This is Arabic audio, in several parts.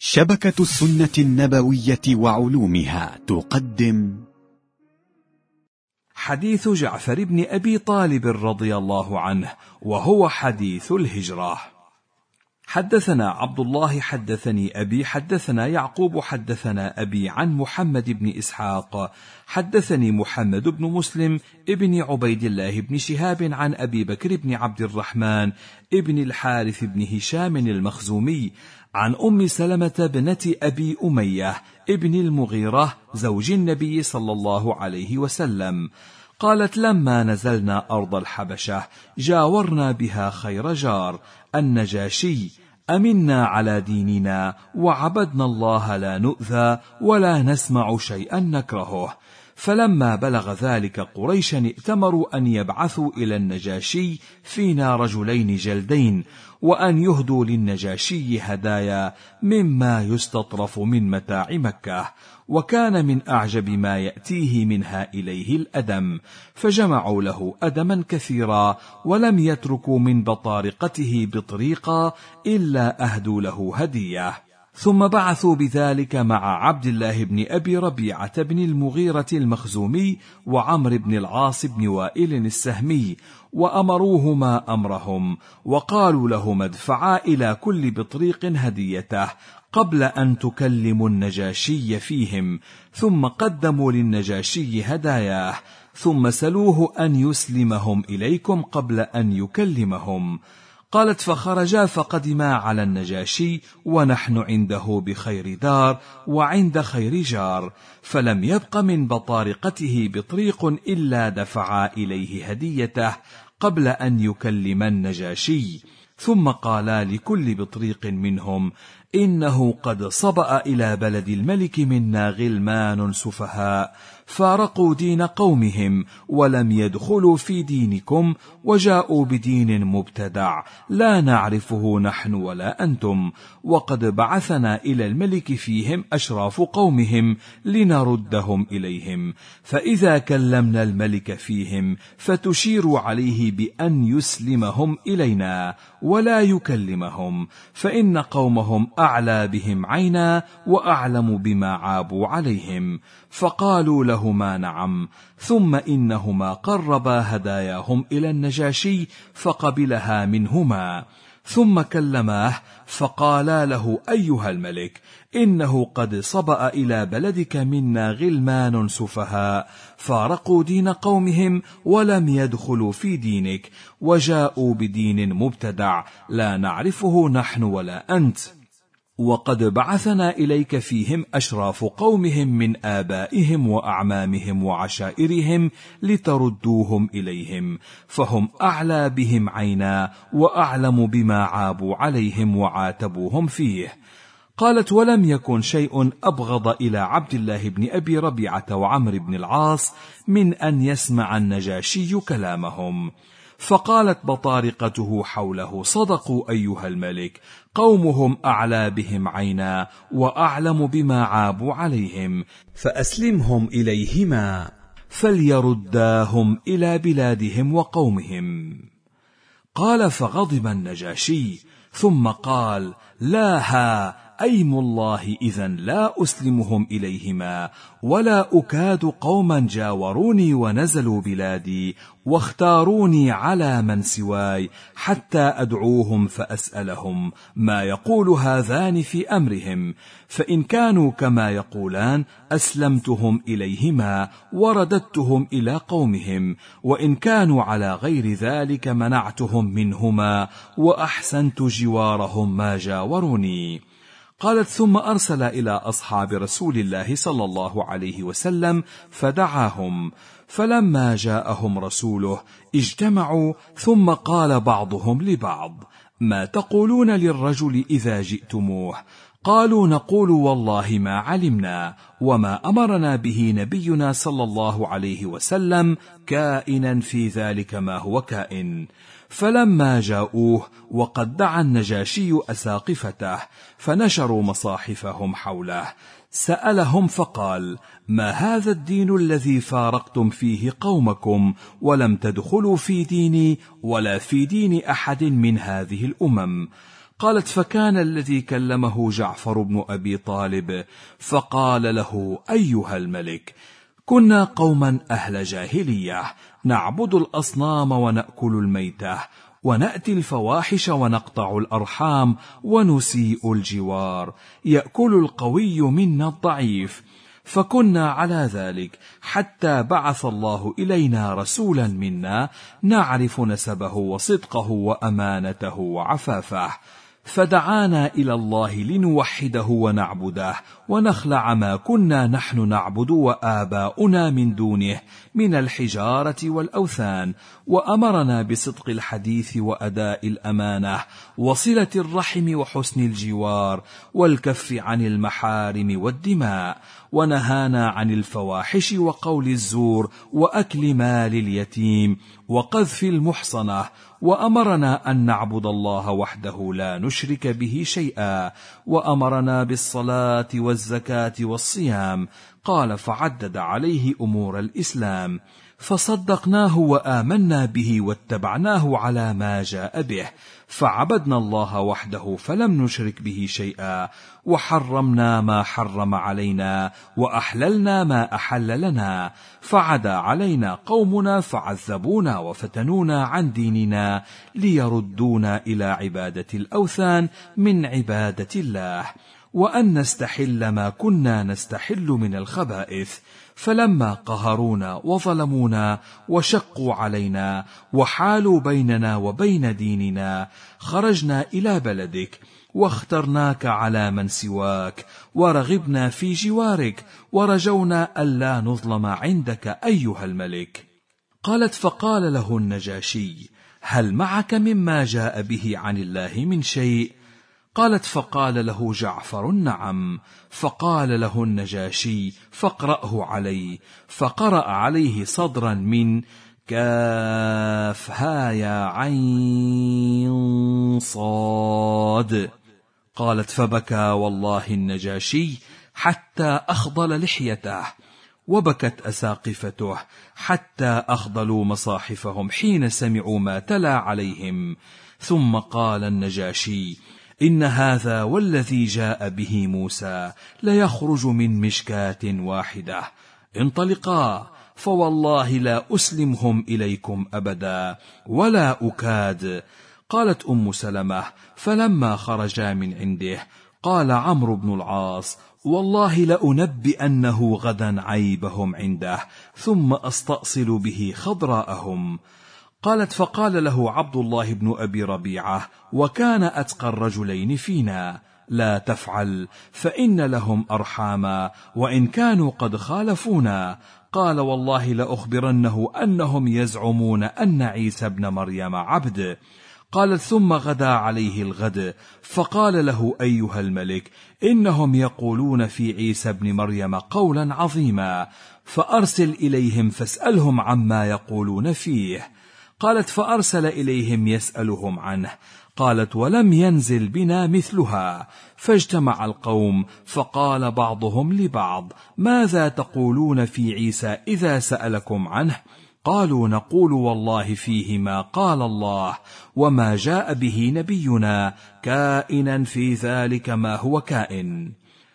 شبكة السنة النبوية وعلومها تقدم حديث جعفر بن أبي طالب رضي الله عنه، وهو حديث الهجرة. حدثنا عبد الله حدثني أبي حدثنا يعقوب حدثنا أبي عن محمد بن إسحاق حدثني محمد بن مسلم ابن عبيد الله بن شهاب عن أبي بكر بن عبد الرحمن ابن الحارث بن هشام المخزومي عن أم سلمة بنت أبي أمية ابن المغيرة زوج النبي صلى الله عليه وسلم قالت: لما نزلنا أرض الحبشة جاورنا بها خير جار النجاشي، أمنا على ديننا وعبدنا الله لا نؤذى ولا نسمع شيئا نكرهه. فلما بلغ ذلك قريشا ائتمروا أن يبعثوا إلى النجاشي فينا رجلين جلدين، وأن يهدوا للنجاشي هدايا مما يستطرف من متاع مكة، وكان من أعجب ما يأتيه منها إليه الأدم، فجمعوا له أدما كثيرا ولم يتركوا من بطارقته بطريقا إلا أهدوا له هدية. ثم بعثوا بذلك مع عبد الله بن أبي ربيعة بن المغيرة المخزومي وعمر بن العاص بن وائل السهمي، وأمروهما أمرهم، وقالوا لهما ادفعا إلى كل بطريق هديته قبل أن تكلموا النجاشي فيهم، ثم قدموا للنجاشي هداياه، ثم سلوه أن يسلمهم إليكم قبل أن يكلمهم. قالت: فخرجا فقدما على النجاشي ونحن عنده بخير دار وعند خير جار، فلم يبق من بطارقته بطريق إلا دفعا إليه هديته قبل أن يكلم النجاشي. ثم قالا لكل بطريق منهم: إنه قد صبأ إلى بلد الملك منا غلمان سفهاء فارقوا دين قومهم ولم يدخلوا في دينكم، وجاءوا بدين مبتدع لا نعرفه نحن ولا أنتم، وقد بعثنا إلى الملك فيهم أشراف قومهم لنردهم إليهم، فإذا كلمنا الملك فيهم فتشير عليه بأن يسلمهم إلينا ولا يكلمهم، فإن قومهم أعلى بهم عينا وأعلم بما عابوا عليهم. فقالوا لهما: نعم. ثم إنهما قربا هداياهم إلى النجاشي فقبلها منهما، ثم كلماه فقالا له: أيها الملك، إنه قد صبأ إلى بلدك منا غلمان سفهاء فارقوا دين قومهم ولم يدخلوا في دينك، وجاءوا بدين مبتدع لا نعرفه نحن ولا أنت، وقد بعثنا إليك فيهم أشراف قومهم من آبائهم وأعمامهم وعشائرهم لتردوهم إليهم، فهم أعلى بهم عينا وأعلم بما عابوا عليهم وعاتبوهم فيه. قالت: ولم يكن شيء أبغض إلى عبد الله بن أبي ربيعة وعمر بن العاص من أن يسمع النجاشي كلامهم. فقالت بطارقته حوله: صدقوا أيها الملك، قومهم أعلى بهم عينا وأعلم بما عابوا عليهم، فأسلمهم إليهما فليرداهم إلى بلادهم وقومهم. قال: فغضب النجاشي ثم قال: لا ها أيم الله إذن لا أسلمهم إليهما، ولا أكاد قوما جاوروني ونزلوا بلادي واختاروني على من سواي حتى أدعوهم فأسألهم ما يقول هذان في أمرهم، فإن كانوا كما يقولان أسلمتهم إليهما ورددتهم إلى قومهم، وإن كانوا على غير ذلك منعتهم منهما وأحسنت جوارهم ما جاوروني. قالت: ثم أرسل إلى أصحاب رسول الله صلى الله عليه وسلم فدعاهم، فلما جاءهم رسوله اجتمعوا، ثم قال بعضهم لبعض: ما تقولون للرجل إذا جئتموه؟ قالوا: نقول والله ما علمنا، وما أمرنا به نبينا صلى الله عليه وسلم كائنا في ذلك ما هو كائن. فلما جاءوه وقد دعا النجاشي أساقفته فنشروا مصاحفهم حوله سألهم فقال: ما هذا الدين الذي فارقتم فيه قومكم ولم تدخلوا في ديني ولا في دين أحد من هذه الأمم؟ قالت: فكان الذي كلمه جعفر بن أبي طالب فقال له: أيها الملك، كنا قوما أهل جاهلية، نعبد الأصنام ونأكل الميتة، ونأتي الفواحش ونقطع الأرحام ونسيء الجوار، يأكل القوي منا الضعيف، فكنا على ذلك حتى بعث الله إلينا رسولا منا نعرف نسبه وصدقه وأمانته وعفافه، فدعانا إلى الله لنوحده ونعبده ونخلع ما كنا نحن نعبد وآباؤنا من دونه من الحجارة والأوثان، وأمرنا بصدق الحديث وأداء الأمانة وصلة الرحم وحسن الجوار والكف عن المحارم والدماء، ونهانا عن الفواحش وقول الزور وأكل مال اليتيم وقذف المحصنة، وأمرنا أن نعبد الله وحده لا نشرك به شيئا، وأمرنا بالصلاة والزكاة والصيام. قال: فعدد عليه أمور الإسلام، فصدقناه وآمنا به واتبعناه على ما جاء به، فعبدنا الله وحده فلم نشرك به شيئا، وحرمنا ما حرم علينا وأحللنا ما أحل لنا، فعدا علينا قومنا فعذبونا وفتنونا عن ديننا ليردونا إلى عبادة الأوثان من عبادة الله، وأن نستحل ما كنا نستحل من الخبائث، فلما قهرونا وظلمونا وشقوا علينا وحالوا بيننا وبين ديننا خرجنا إلى بلدك واخترناك على من سواك، ورغبنا في جوارك، ورجونا ألا نظلم عندك أيها الملك. قالت: فقال له النجاشي: هل معك مما جاء به عن الله من شيء؟ قالت: فقال له جعفر: نعم. فقال له النجاشي: فاقرأه علي. فقرأ عليه صدرا من كاف ها يا عين صاد. قالت: فبكى والله النجاشي حتى أخضل لحيته، وبكت أساقفته حتى أخضلوا مصاحفهم حين سمعوا ما تلا عليهم. ثم قال النجاشي: إن هذا والذي جاء به موسى ليخرج من مشكاة واحدة، انطلقا، فوالله لا أسلمهم إليكم أبدا ولا أكاد. قالت أم سلمة: فلما خرجا من عنده قال عمرو بن العاص: والله لأنبئنه غدا عيبهم عنده ثم أستأصل به خضراءهم. قالت: فقال له عبد الله بن أبي ربيعة وكان أتقى الرجلين فينا: لا تفعل، فإن لهم أرحاما وإن كانوا قد خالفونا. قال: والله لأخبرنه أنهم يزعمون أن عيسى ابن مريم عبد. قالت: ثم غدا عليه الغد فقال له: أيها الملك، إنهم يقولون في عيسى ابن مريم قولا عظيما، فأرسل إليهم فاسألهم عما يقولون فيه. قالت: فأرسل إليهم يسألهم عنه. قالت: ولم ينزل بنا مثلها. فاجتمع القوم فقال بعضهم لبعض: ماذا تقولون في عيسى إذا سألكم عنه؟ قالوا: نقول والله فيه ما قال الله وما جاء به نبينا، كائنا في ذلك ما هو كائن.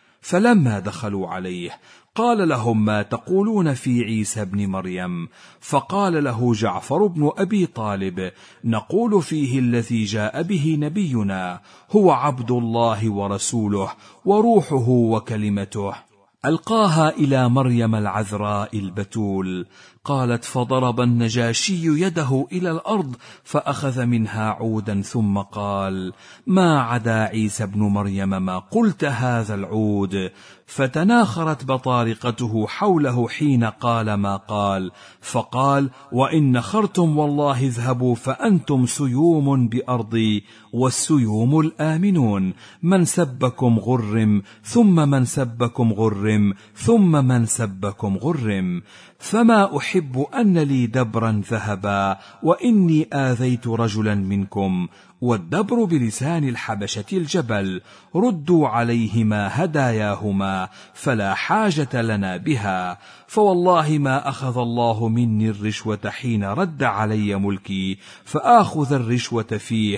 فلما دخلوا عليه قال لهم: ما تقولون في عيسى ابن مريم؟ فقال له جعفر بن أبي طالب: نقول فيه الذي جاء به نبينا، هو عبد الله ورسوله وروحه وكلمته، ألقاها إلى مريم العذراء البتول. قالت: فضرب النجاشي يده إلى الأرض فأخذ منها عودا ثم قال: ما عدا عيسى ابن مريم ما قلت هذا العود. فتناخرت بطارقته حوله حين قال ما قال، فقال: وإن نخرتم والله اذهبوا فأنتم سيوم بأرضي والسيوم الآمنون، من سبكم غرم ثم من سبكم غرم ثم من سبكم غرم، فما أحب أن لي دبرا ذهبا وإني آذيت رجلا منكم، والدبر بلسان الحبشة الجبل، ردوا عليهما هداياهما فلا حاجة لنا بها، فوالله ما أخذ الله مني الرشوة حين رد علي ملكي فآخذ الرشوة فيه،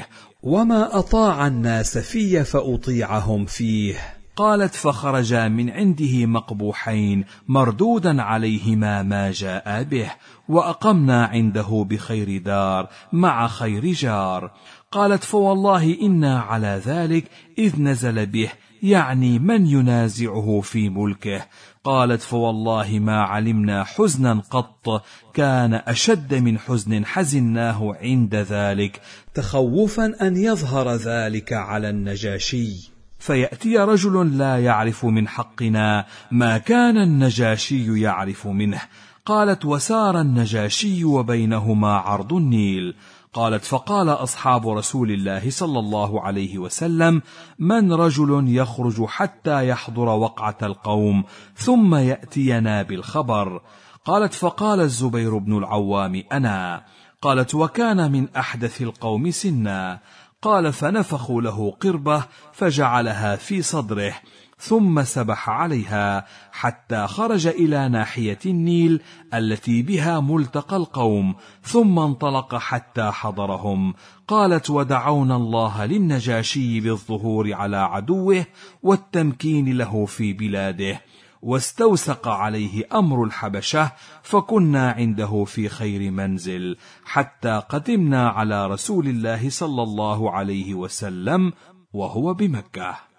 وما أطاع الناس في فأطيعهم فيه. قالت فخرجا من عنده مقبوحين مردودا عليهما ما جاء به، وأقمنا عنده بخير دار مع خير جار. قالت فوالله إنا على ذلك إذ نزل به، يعني من ينازعه في ملكه. قالت فوالله ما علمنا حزنا قط كان أشد من حزن حزناه عند ذلك، تخوفا أن يظهر ذلك على النجاشي فيأتي رجل لا يعرف من حقنا ما كان النجاشي يعرف منه. قالت وسار النجاشي وبينهما عرض النيل. قالت فقال أصحاب رسول الله صلى الله عليه وسلم من رجل يخرج حتى يحضر وقعة القوم ثم يأتينا بالخبر؟ قالت فقال الزبير بن العوام أنا. قالت وكان من أحدث القوم سنا. قال فنفخوا له قربة فجعلها في صدره ثم سبح عليها حتى خرج إلى ناحية النيل التي بها ملتقى القوم، ثم انطلق حتى حضرهم. قالت ودعونا الله للنجاشي بالظهور على عدوه والتمكين له في بلاده، واستوسق عليه أمر الحبشة، فكنا عنده في خير منزل حتى قدمنا على رسول الله صلى الله عليه وسلم وهو بمكة.